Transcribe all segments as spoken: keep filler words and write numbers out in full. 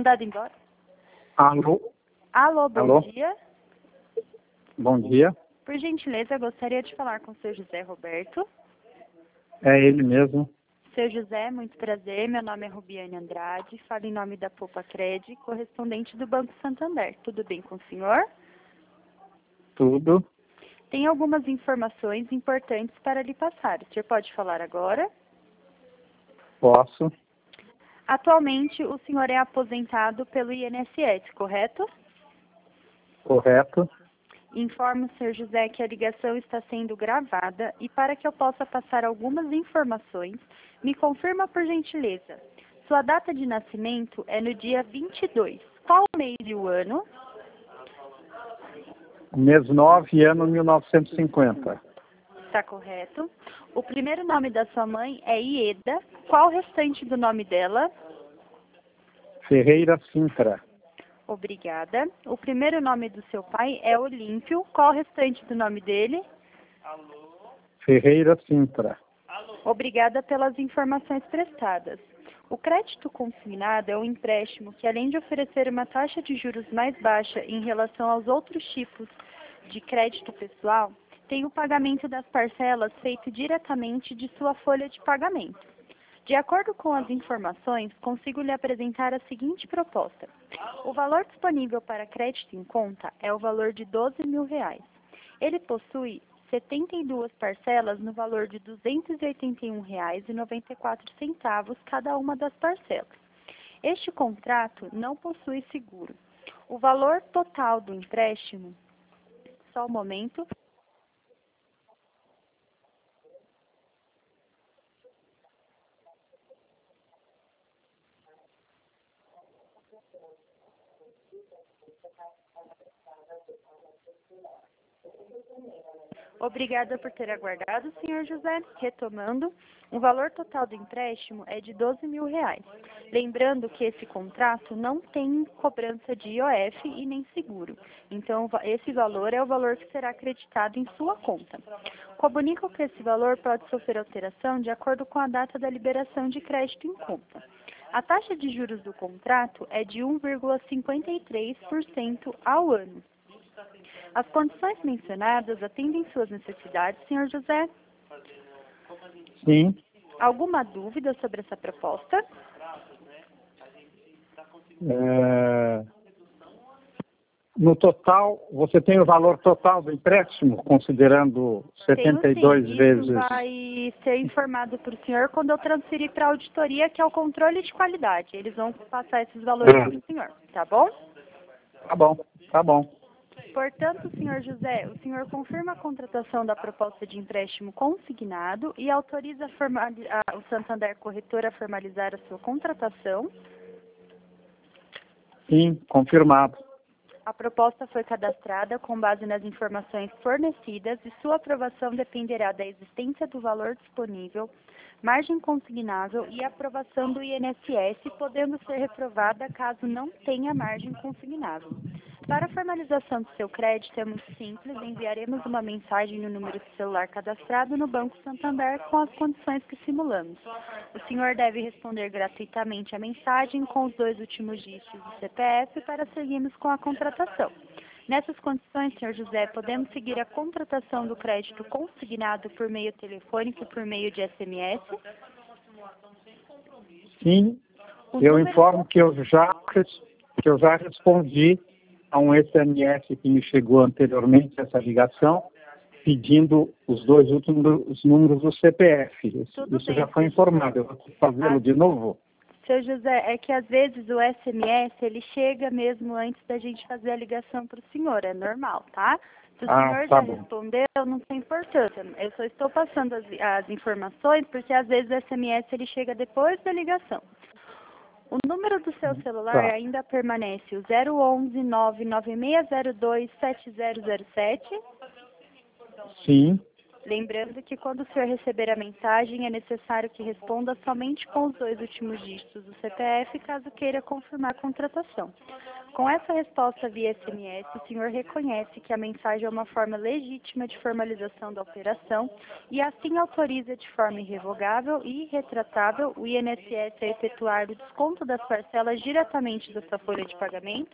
Mandado embora? Alô? Alô, bom Alô? dia. Bom dia. Por gentileza, eu gostaria de falar com o seu José Roberto. É ele mesmo. Seu José, muito prazer. Meu nome é Rubiane Andrade. Falo em nome da Poupa Cred, correspondente do Banco Santander. Tudo bem com o senhor? Tudo. Tem algumas informações importantes para lhe passar. O senhor pode falar agora? Posso. Atualmente, o senhor é aposentado pelo I N S S, correto? Correto. Informo o senhor José que a ligação está sendo gravada e para que eu possa passar algumas informações, me confirma por gentileza. Sua data de nascimento é no dia vinte e dois. Qual o mês e o ano? Mês nove, ano mil novecentos e cinquenta. Está correto. O primeiro nome da sua mãe é Ieda. Qual o restante do nome dela? Ferreira Sintra. Obrigada. O primeiro nome do seu pai é Olímpio. Qual o restante do nome dele? Ferreira Sintra. Obrigada pelas informações prestadas. O crédito consignado é um empréstimo que, além de oferecer uma taxa de juros mais baixa em relação aos outros tipos de crédito pessoal, tem o pagamento das parcelas feito diretamente de sua folha de pagamento. De acordo com as informações, consigo lhe apresentar a seguinte proposta. O valor disponível para crédito em conta é o valor de doze mil reais. Ele possui setenta e duas parcelas no valor de duzentos e oitenta e um reais e noventa e quatro centavos cada uma das parcelas. Este contrato não possui seguro. O valor total do empréstimo, só um momento, Obrigada por ter aguardado, senhor José. Retomando, o valor total do empréstimo é de doze mil reais. Lembrando que esse contrato não tem cobrança de I O F e nem seguro. Então, esse valor é o valor que será acreditado em sua conta. Comunico que esse valor pode sofrer alteração de acordo com a data da liberação de crédito em conta. A taxa de juros do contrato é de um vírgula cinquenta e três por cento ao ano. As condições mencionadas atendem suas necessidades, senhor José? Sim. Alguma dúvida sobre essa proposta? É... No total, você tem o valor total do empréstimo, considerando setenta e dois Tenho, sim. vezes... Isso vai ser informado para o senhor quando eu transferir para a auditoria, que é o controle de qualidade. Eles vão passar esses valores Ah. para o senhor, tá bom? Tá bom, tá bom. Portanto, senhor José, o senhor confirma a contratação da proposta de empréstimo consignado e autoriza a formali- a, o Santander Corretora a formalizar a sua contratação. Sim, confirmado. A proposta foi cadastrada com base nas informações fornecidas e sua aprovação dependerá da existência do valor disponível, margem consignável e aprovação do I N S S, podendo ser reprovada caso não tenha margem consignável. Para a formalização do seu crédito é muito simples, enviaremos uma mensagem no número de celular cadastrado no Banco Santander com as condições que simulamos. O senhor deve responder gratuitamente a mensagem com os dois últimos dígitos do C P F para seguirmos com a contratação. Nessas condições, senhor José, podemos seguir a contratação do crédito consignado por meio telefônico e por meio de S M S? Sim, O eu número- informo que eu já, que eu já respondi a um S M S que me chegou anteriormente, essa ligação, pedindo os dois últimos os números do C P F. Isso, Tudo isso bem, já foi senhor. informado. Eu vou fazê-lo Ah. de novo? Seu José, é que às vezes o S M S, ele chega mesmo antes da gente fazer a ligação para o senhor, é normal, tá? Se o Ah, senhor tá já bom. respondeu, não tem importância. Eu só estou passando as, as informações porque às vezes o S M S ele chega depois da ligação. O número do seu celular Tá. ainda permanece o zero onze, nove nove seis zero dois, sete zero zero sete. Sim, Lembrando que quando o senhor receber a mensagem, é necessário que responda somente com os dois últimos dígitos do C P F, caso queira confirmar a contratação. Com essa resposta via S M S, o senhor reconhece que a mensagem é uma forma legítima de formalização da operação e assim autoriza de forma irrevogável e irretratável o I N S S a efetuar o desconto das parcelas diretamente da sua folha de pagamento?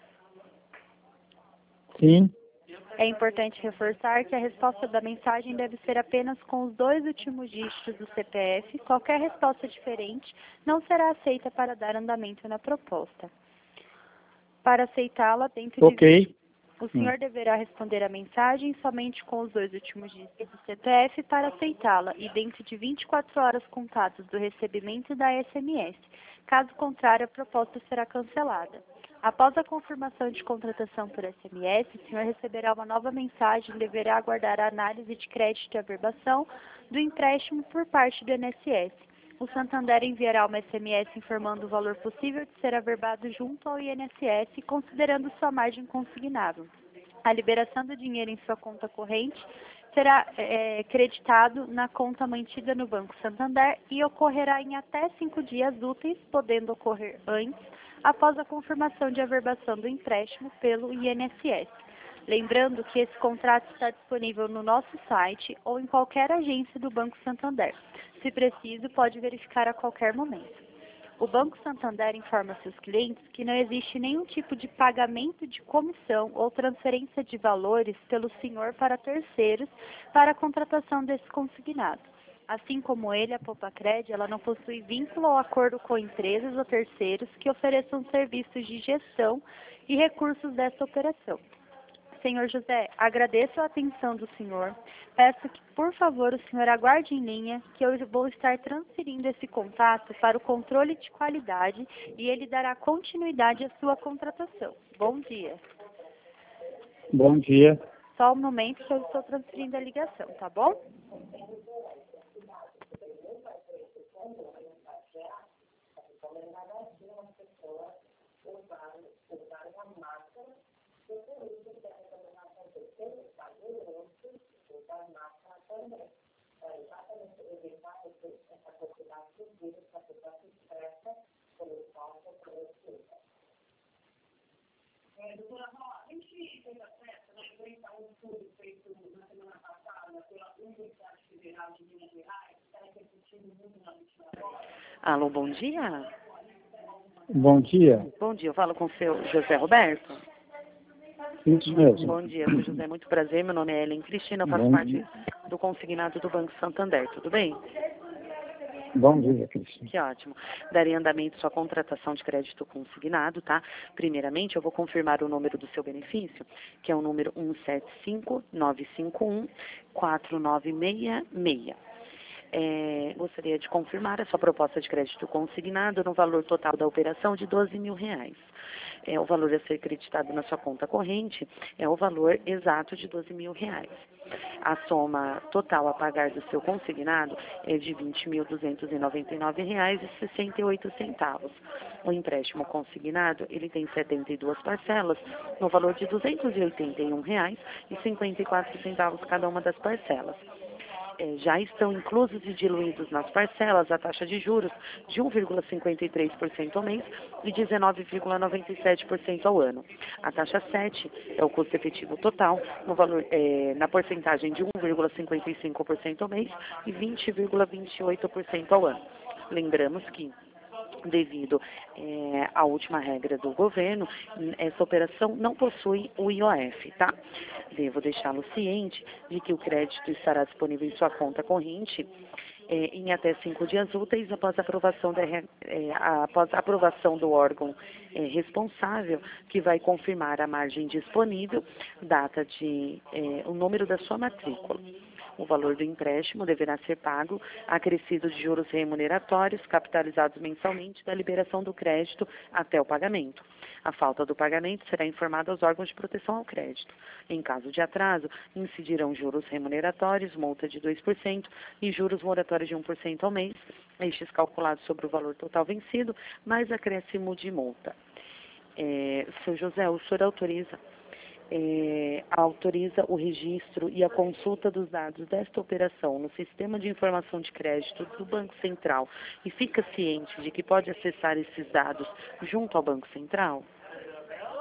Sim. É importante reforçar que a resposta da mensagem deve ser apenas com os dois últimos dígitos do C P F. Qualquer resposta diferente não será aceita para dar andamento na proposta. Para aceitá-la, dentro de... Ok. O senhor deverá responder a mensagem somente com os dois últimos dígitos do C P F para aceitá-la e dentro de vinte e quatro horas contados do recebimento da S M S. Caso contrário, a proposta será cancelada. Após a confirmação de contratação por S M S, o senhor receberá uma nova mensagem e deverá aguardar a análise de crédito e averbação do empréstimo por parte do I N S S. O Santander enviará uma S M S informando o valor possível de ser averbado junto ao I N S S, considerando sua margem consignável. A liberação do dinheiro em sua conta corrente será é, creditado na conta mantida no Banco Santander e ocorrerá em até cinco dias úteis, podendo ocorrer antes, após a confirmação de averbação do empréstimo pelo I N S S. Lembrando que esse contrato está disponível no nosso site ou em qualquer agência do Banco Santander. Se preciso, pode verificar a qualquer momento. O Banco Santander informa seus clientes que não existe nenhum tipo de pagamento de comissão ou transferência de valores pelo senhor para terceiros para a contratação desse consignado. Assim como ele, a Popacred, ela não possui vínculo ou acordo com empresas ou terceiros que ofereçam serviços de gestão e recursos dessa operação. Senhor José, agradeço a atenção do senhor. Peço que, por favor, o senhor aguarde em linha, que eu vou estar transferindo esse contato para o controle de qualidade e ele dará continuidade à sua contratação. Bom dia. Bom dia. Só um momento que eu estou transferindo a ligação, tá bom? É, doutora Rosa, a gente fez acesso, né, enfrentar um estudo feito na semana passada pela Universidade Federal de Minas Gerais, que está repercutindo muito na última hora. Alô, bom dia. Bom dia. Bom dia, eu falo com o seu José Roberto. Isso mesmo. Bom dia, seu José, muito prazer, meu nome é Ellen Cristina, eu faço Bom parte dia. do consignado do Banco Santander, tudo bem? Bom dia, Cristina. Que ótimo. Darei andamento à sua contratação de crédito consignado, tá? Primeiramente, eu vou confirmar o número do seu benefício, que é o número um sete cinco nove cinco um quatro nove seis seis. É, gostaria de confirmar a sua proposta de crédito consignado no valor total da operação de doze mil reais. É, o valor a ser creditado na sua conta corrente é o valor exato de doze mil reais. A soma total a pagar do seu consignado é de vinte mil duzentos e noventa e nove reais e sessenta e oito centavos. O empréstimo consignado, ele tem setenta e duas parcelas, no valor de duzentos e oitenta e um reais e cinquenta e quatro centavos cada uma das parcelas. É, já estão inclusos e diluídos nas parcelas a taxa de juros de um vírgula cinquenta e três por cento ao mês e dezenove vírgula noventa e sete por cento ao ano. A taxa sete é o custo efetivo total, no valor, é, na porcentagem de um vírgula cinquenta e cinco por cento ao mês e vinte vírgula vinte e oito por cento ao ano. Lembramos que, devido é, à última regra do governo, essa operação não possui o I O F, tá? Devo deixá-lo ciente de que o crédito estará disponível em sua conta corrente é, em até cinco dias úteis após a aprovação, da, é, após a aprovação do órgão é, responsável, que vai confirmar a margem disponível, data de é, o número da sua matrícula. O valor do empréstimo deverá ser pago acrescido de juros remuneratórios capitalizados mensalmente da liberação do crédito até o pagamento. A falta do pagamento será informada aos órgãos de proteção ao crédito. Em caso de atraso, incidirão juros remuneratórios, multa de dois por cento e juros moratórios de um por cento ao mês, estes calculados sobre o valor total vencido, mais acréscimo de multa. É, seu José, o senhor autoriza É, autoriza o registro e a consulta dos dados desta operação no Sistema de Informação de Crédito do Banco Central e fica ciente de que pode acessar esses dados junto ao Banco Central?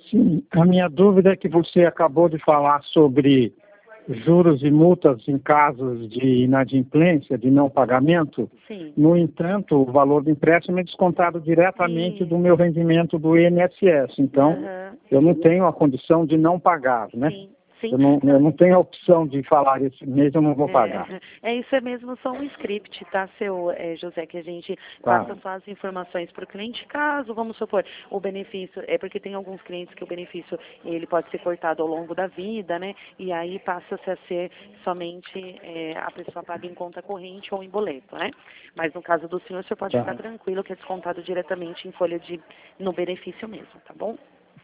Sim, a minha dúvida é que você acabou de falar sobre juros e multas em casos de inadimplência, de não pagamento. Sim. No entanto, o valor do empréstimo é descontado diretamente Sim. do meu rendimento do I N S S. Então, Uhum. eu não tenho a condição de não pagar, né? Sim. Sim. Eu não, eu não tenho a opção de falar esse mês eu não vou pagar. É, é isso é mesmo só um script, tá, seu é, José, que a gente Tá. passa só as informações para o cliente, caso, vamos supor, o benefício, é porque tem alguns clientes que o benefício ele pode ser cortado ao longo da vida, né, e aí passa-se a ser somente é, a pessoa paga em conta corrente ou em boleto, né, mas no caso do senhor, o senhor pode Tá. ficar tranquilo que é descontado diretamente em folha de, no benefício mesmo, tá bom?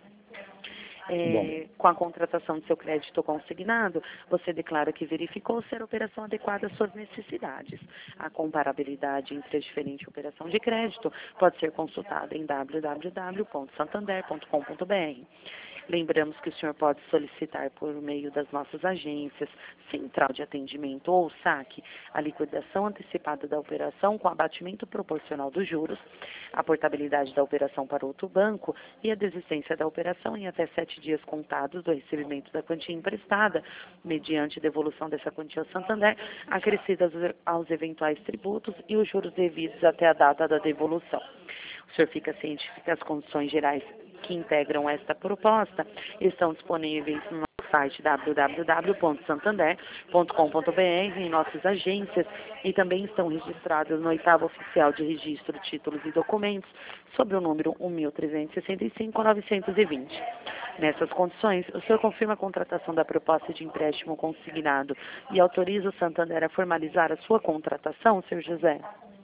É, com a contratação de seu crédito consignado, você declara que verificou ser a operação adequada às suas necessidades. A comparabilidade entre a diferente operação de crédito pode ser consultada em w w w ponto santander ponto com ponto b r. Lembramos que o senhor pode solicitar por meio das nossas agências, central de atendimento ou saque, a liquidação antecipada da operação com abatimento proporcional dos juros, a portabilidade da operação para outro banco e a desistência da operação em até sete dias contados do recebimento da quantia emprestada, mediante devolução dessa quantia ao Santander, acrescidas aos eventuais tributos e os juros devidos até a data da devolução. O senhor fica ciente que as condições gerais que integram esta proposta estão disponíveis no nosso site w w w ponto santander ponto com ponto b r, em nossas agências, e também estão registradas no oitavo oficial de registro, títulos e documentos, sob o número um mil trezentos e sessenta e cinco, novecentos e vinte. Nessas condições, o senhor confirma a contratação da proposta de empréstimo consignado e autoriza o Santander a formalizar a sua contratação, senhor José?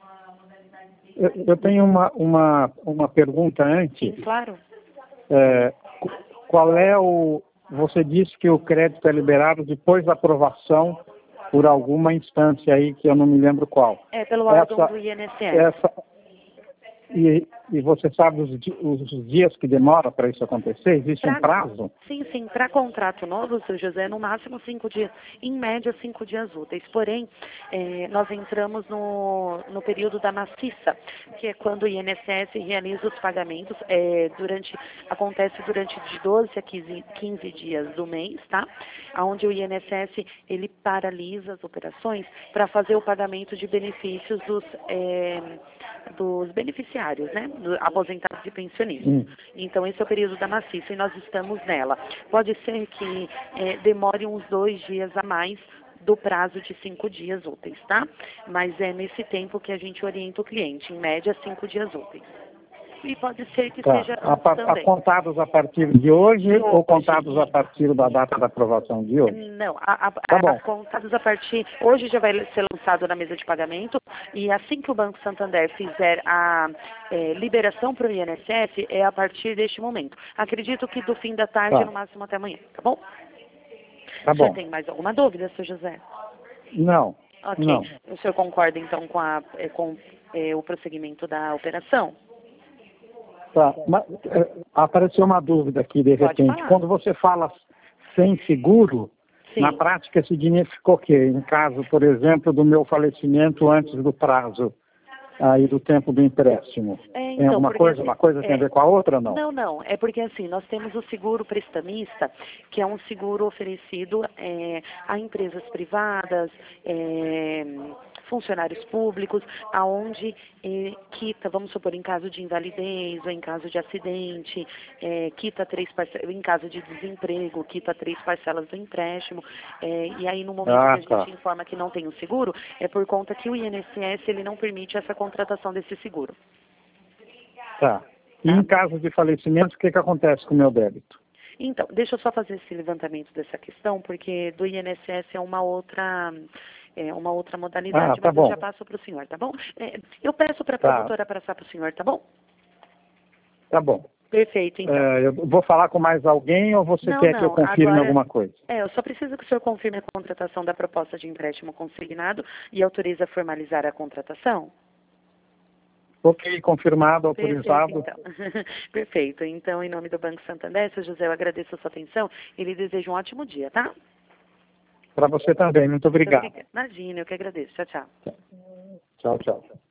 Eu, eu tenho uma, uma, uma pergunta antes. Sim, claro. É, qual é o... Você disse que o crédito é liberado depois da aprovação por alguma instância aí, que eu não me lembro qual. É pelo órgão Essa, do I N S S. essa, e, e você sabe os, di- os dias que demora para isso acontecer? Existe um Pra- prazo? Sim, sim. Para contrato novo, seu José, no máximo cinco dias. Em média, cinco dias úteis. Porém, eh, nós entramos no, no período da maciça, que é quando o I N S S realiza os pagamentos. eh, durante, acontece durante de doze a quinze, quinze dias do mês, tá? Onde o I N S S ele paralisa as operações para fazer o pagamento de benefícios dos, eh, dos beneficiários, né? Do, aposentados e pensionistas. Hum. Então, esse é o período da maciça e nós estamos nela. Pode ser que eh, demore uns dois dias a mais do prazo de cinco dias úteis, tá? Mas é nesse tempo que a gente orienta o cliente, em média, cinco dias úteis. E pode ser que Tá. seja A, antes par- a também. contados a partir de hoje De ou hoje. contados a partir da data da aprovação de hoje? Não, a, a, Tá bom. a, contados a partir... Hoje já vai ser lançado na mesa de pagamento e assim que o Banco Santander fizer a eh, liberação para o I N S S, é a partir deste momento. Acredito que do fim da tarde, Tá. no máximo até amanhã, tá bom? Tá O senhor bom. tem mais alguma dúvida, seu José? Não, Ok. não. O senhor concorda, então, com, a, eh, com eh, o prosseguimento da operação? Tá. Mas, é, apareceu uma dúvida aqui, de Pode repente. falar. Quando você fala sem seguro, Sim. na prática significa o quê? Em caso, por exemplo, do meu falecimento antes do prazo aí do tempo do empréstimo. É, Tem então, alguma porque, coisa? assim, Uma coisa tem é, a ver com a outra ou não? Não, não. É porque assim, nós temos o seguro prestamista, que é um seguro oferecido é, a empresas privadas, é, funcionários públicos, aonde é, quita, vamos supor, em caso de invalidez ou em caso de acidente, é, quita três parcelas, em caso de desemprego, quita três parcelas do empréstimo. É, e aí, no momento Ah, que a gente tá. informa que não tem o seguro, é por conta que o I N S S ele não permite essa contratação desse seguro. Tá. E em caso de falecimento, o que, que acontece com o meu débito? Então, deixa eu só fazer esse levantamento dessa questão, porque do I N S S é uma outra, é uma outra modalidade, Ah, tá mas eu bom. já passo para o senhor, tá bom? É, eu peço para a Tá. produtora passar para o senhor, tá bom? Tá bom. Perfeito, então. É, eu vou falar com mais alguém ou você Não, quer que eu não, confirme agora- alguma coisa? É, eu só preciso que o senhor confirme a contratação da proposta de empréstimo consignado e autorize a formalizar a contratação. Ok, confirmado, autorizado. Perfeito, então. Perfeito. Então, em nome do Banco Santander, seu José, eu agradeço a sua atenção e lhe desejo um ótimo dia, tá? Para você também, muito obrigado. Muito obrigada. Imagina, eu que agradeço. Tchau, tchau. Tchau, tchau.